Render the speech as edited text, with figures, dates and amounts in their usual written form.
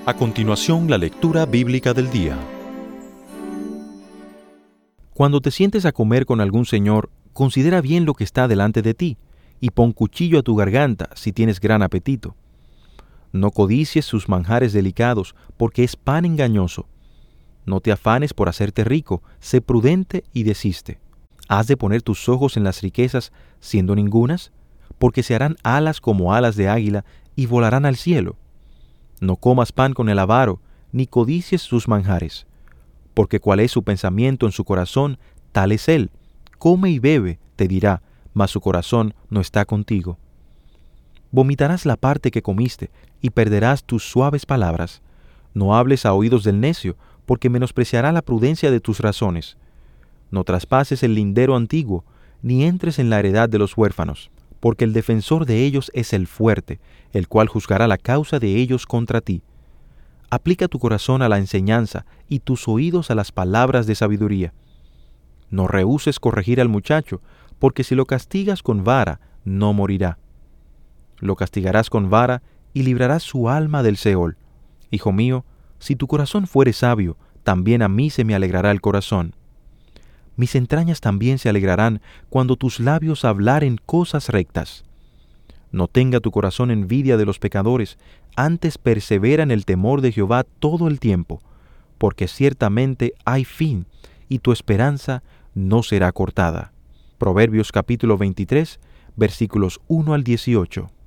A continuación, la lectura bíblica del día. Cuando te sientes a comer con algún señor, considera bien lo que está delante de ti, y pon cuchillo a tu garganta si tienes gran apetito. No codicies sus manjares delicados, porque es pan engañoso. No te afanes por hacerte rico, sé prudente y desiste. ¿Has de poner tus ojos en las riquezas, siendo ningunas? Porque se harán alas como alas de águila, y volarán al cielo. No comas pan con el avaro, ni codicies sus manjares. Porque cuál es su pensamiento en su corazón, tal es él. Come y bebe, te dirá, mas su corazón no está contigo. Vomitarás la parte que comiste, y perderás tus suaves palabras. No hables a oídos del necio, porque menospreciará la prudencia de tus razones. No traspases el lindero antiguo, ni entres en la heredad de los huérfanos, porque el defensor de ellos es el fuerte, el cual juzgará la causa de ellos contra ti. Aplica tu corazón a la enseñanza y tus oídos a las palabras de sabiduría. No rehuses corregir al muchacho, porque si lo castigas con vara, no morirá. Lo castigarás con vara y librarás su alma del Seol. Hijo mío, si tu corazón fuere sabio, también a mí se me alegrará el corazón. Mis entrañas también se alegrarán cuando tus labios hablaren cosas rectas. No tenga tu corazón envidia de los pecadores, antes persevera en el temor de Jehová todo el tiempo, porque ciertamente hay fin, y tu esperanza no será cortada. Proverbios capítulo 23, versículos 1 al 18.